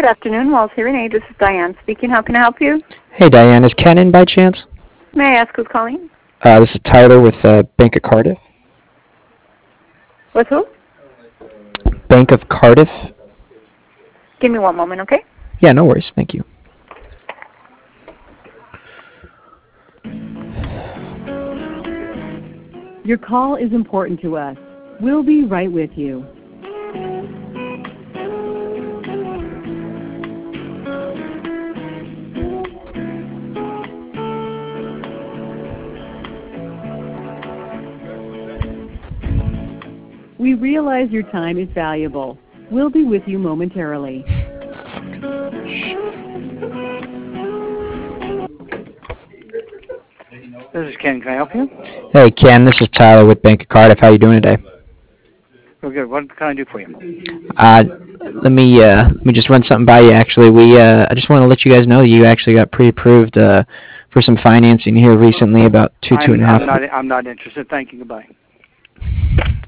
Good afternoon, Walls Hearing Aid. This is Diane speaking. How can I help you? Hey, Diane. Is Ken in by chance? May I ask who's calling? This is Tyler with Bank of Cardiff. With who? Bank of Cardiff? Give me one moment, okay? Yeah, no worries. Thank you. Your call is important to us. We'll be right with you. We realize your time is valuable. We'll be with you momentarily. This is Ken. Can I help you? Hey, Ken. This is Tyler with Bank of Cardiff. How you doing today? Real good. What can I do for you? Let me just run something by you. Actually, I just want to let you guys know that you actually got pre-approved for some financing here recently, about two and a half. I'm not interested. Thank you. Goodbye.